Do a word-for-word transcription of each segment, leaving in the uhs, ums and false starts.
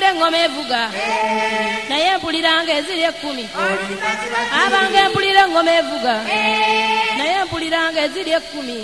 mpulira engoma evuga naye mpuliranga eziri ekkumi abange mpulira engoma evuga naye mpuliranga eziri ekkumi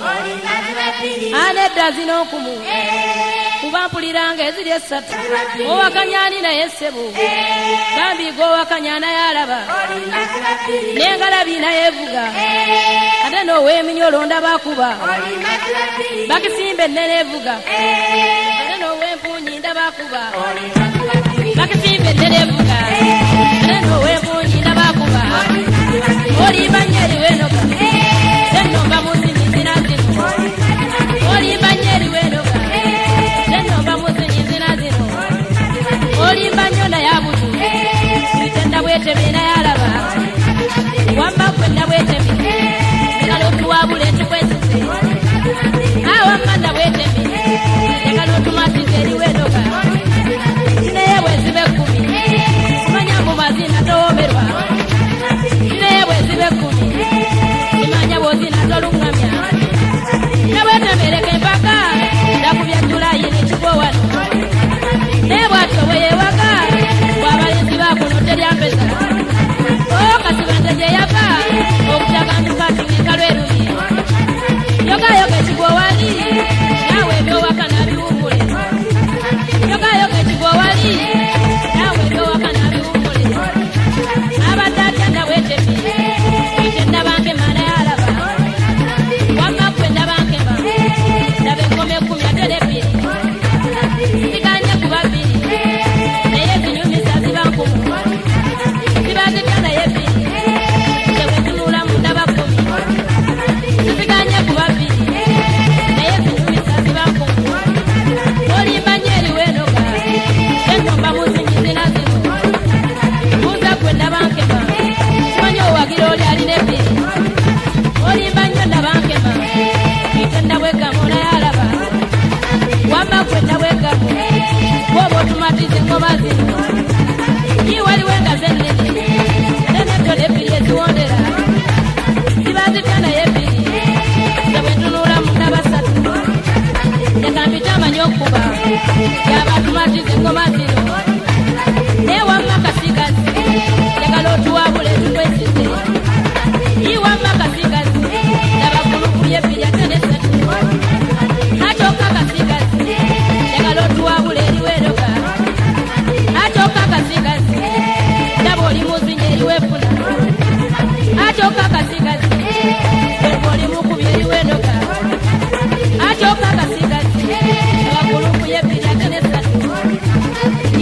anedda zino nkumu kuba mpuliranga eziri essatu owakanyani naye ssebo gambi g'owakanyana yalaba n'engalabi naye evuga ate n'ow'eminyolo ndabakuba bakisimba ennene evuga ate n'ow'empunyi ndabakuba bakisimba ennene evuga ate n'ow'empunyi ndabakuba olimba nyeri wenoga zenomba muzinyi zina zino olimba nyeri wenoga zenomba muzinyi zina zino olimba nyona yabutu itenda bweteme nayalaba wamba kwenda bweteme ekalotuwabula etukwesize awamanda bweteme ekalotumasize eriwenoga naye bwezibe ekkumi simanya mu mazina towomerwa naye bwezibe ekkumi simanya bwozina tolungamya nabwetemereka empaka ndakubya julayi nekigwa wano naye bwatyo bweyewaga bwabalenzi bakuno teryampeza okasibanze gye yava okutagantukatungika lwerumi yogayoga ekigwa wali nawe ebyowakana biwumule yogayoga ekigwa wali nawe ebyowakana biwumule abadde atyanda bwetemi ite ndabanke mana yalaba wammakwe ndabankema ndaba enkoma ekkumi ate n'ebbiri ziganye kuba bbiri naye zinyumisa ziba nkumu ziba zitya naye bbiri tebwetunula mu ndaba kkumi ziziganye kuba bbiri naye zinyumisa ziba nkumu olimba nyeri wenoga enomba muzinyi zina zino buuza gwe ndabankema simanya owagira oli alina ebbiri olimba nnyo ndabankema ite ndabwegamo nayalaba wamba gwe ndabwegamo bwoba otumatiza engoma zino yiwaliwo engazi ennene ate nebyo ebbiri eziwondera ziba zitya naye ebbiri nga bwentunula mu ndabasatu yakambita amanyi okuba yaba atumatiza engoma zino naye wamma kasigazi yagala otuwabula etukwesize yiwamma kasigazi nabagulukulu ebbiri ate nesatu atyoka kasigazi yagala otuwabula eriweroga atyoka kasigazi ndaba oli muzinyi eriwefuna atyoka kasigazi eba oli mukubi eriwenoga atyoka kasigazi nabagulukulu ebbiri ate nesatu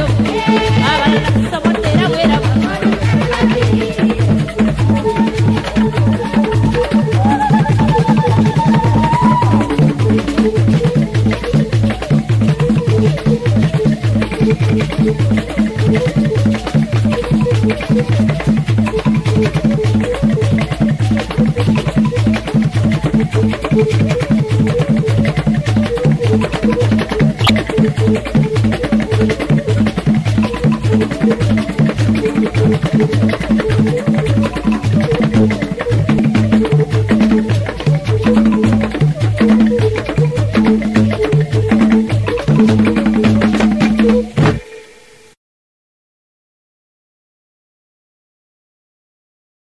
abalala tusobodde era bweraba Thank you.